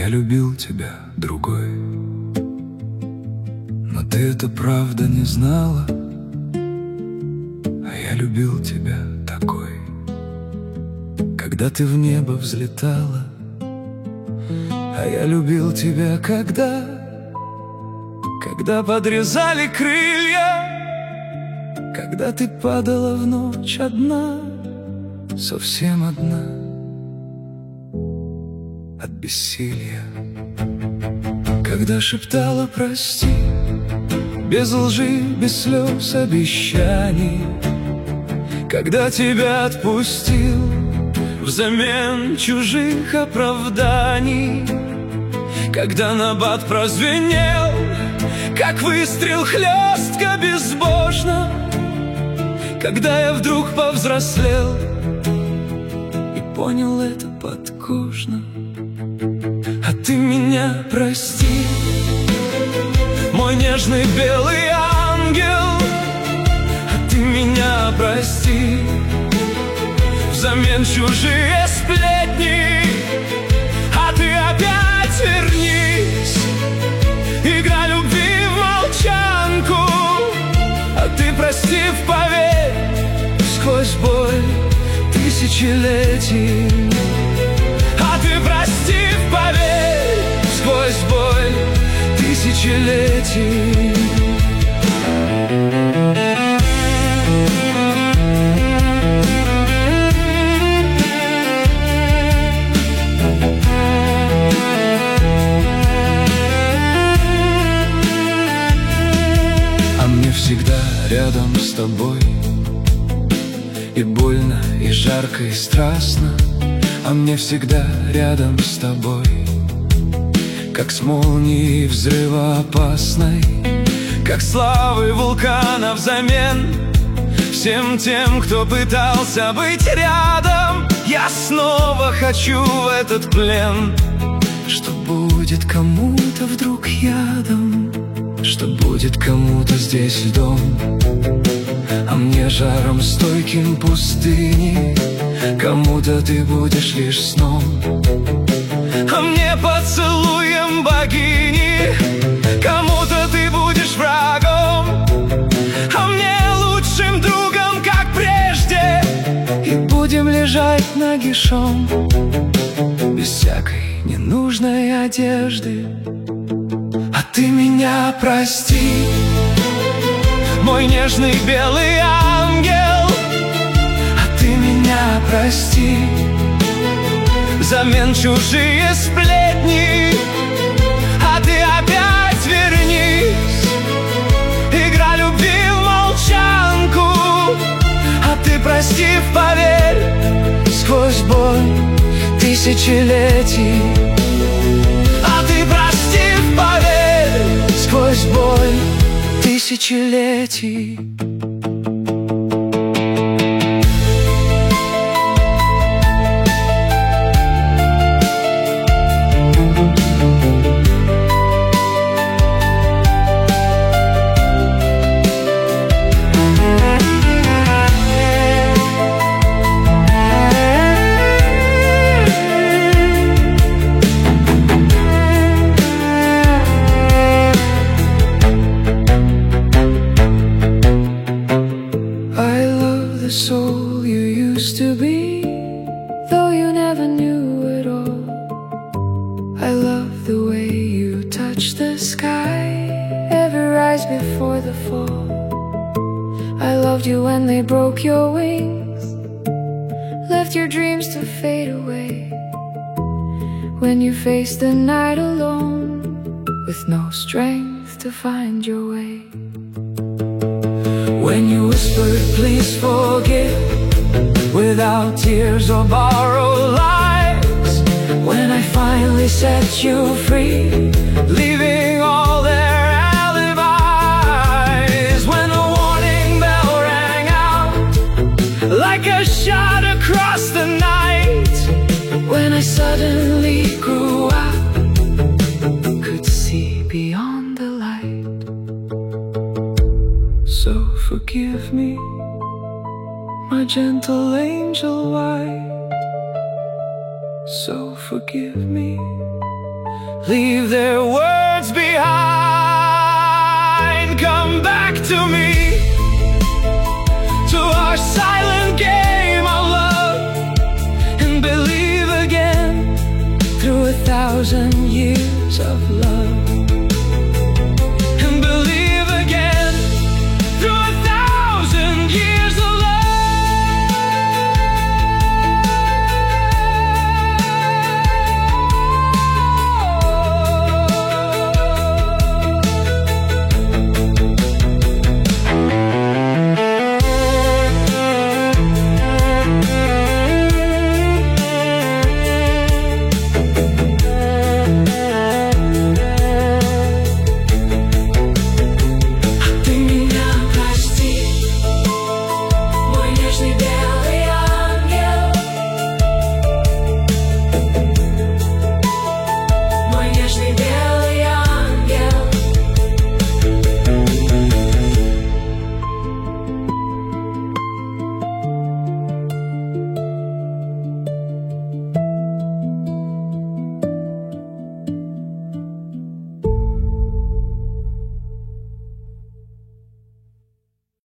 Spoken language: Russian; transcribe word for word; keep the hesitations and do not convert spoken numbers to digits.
я любил тебя другой. Но ты это правда не знала, а я любил тебя такой. Когда ты в небо взлетала, а я любил тебя когда, когда подрезали крылья, когда ты падала в ночь одна, совсем одна, от бессилия. Когда шептала прости, без лжи, без слез, обещаний. Когда тебя отпустил взамен чужих оправданий. Когда набат прозвенел, как выстрел хлестко безбожно. Когда я вдруг повзрослел и понял это подкожно. А ты меня прости, мой нежный белый ангел. А ты меня прости, взамен чужие сплетни. А ты опять вернись, игра любви в молчанку. А ты, простив, поверь, сквозь боль тысячелетий. А ты, простив, поверь, сквозь боль тысячелетий. А мне всегда рядом с тобой и больно, и жарко, и страстно. А мне всегда рядом с тобой, как с молнией взрывоопасной, как славой вулкана взамен всем тем, кто пытался быть рядом. Я снова хочу в этот плен, что будет кому-то вдруг ядом, что будет кому-то здесь льдом, а мне жаром стойким пустыни. Кому-то ты будешь лишь сном, а мне поцелуем богини. Кому-то ты будешь врагом, а мне лучшим другом, как прежде. И будем лежать нагишом, без всякой ненужной одежды. А ты меня прости, мой нежный белый ангел. А ты меня прости, взамен чужие сплетни. А ты опять вернись, игра любви в молчанку. А ты, простив, поверь, сквозь боль тысячелетий. А ты, простив, поверь, сквозь боль тысячелетий. The soul you used to be, though you never knew it all. I love the way you touch the sky, every rise before the fall. I loved you when they broke your wings, left your dreams to fade away. When you faced the night alone, with no strength to find your way. When you whispered, please forgive, without tears or borrowed lies. When I finally set you free, leaving all their alibis. When the warning bell rang out, like a shot across the night. When I suddenly grew up, could see beyond the light. So forgive me, my gentle angel white. So forgive me, leave their words behind. Come back to me, to our silent game of love, and believe again through a thousand years of love.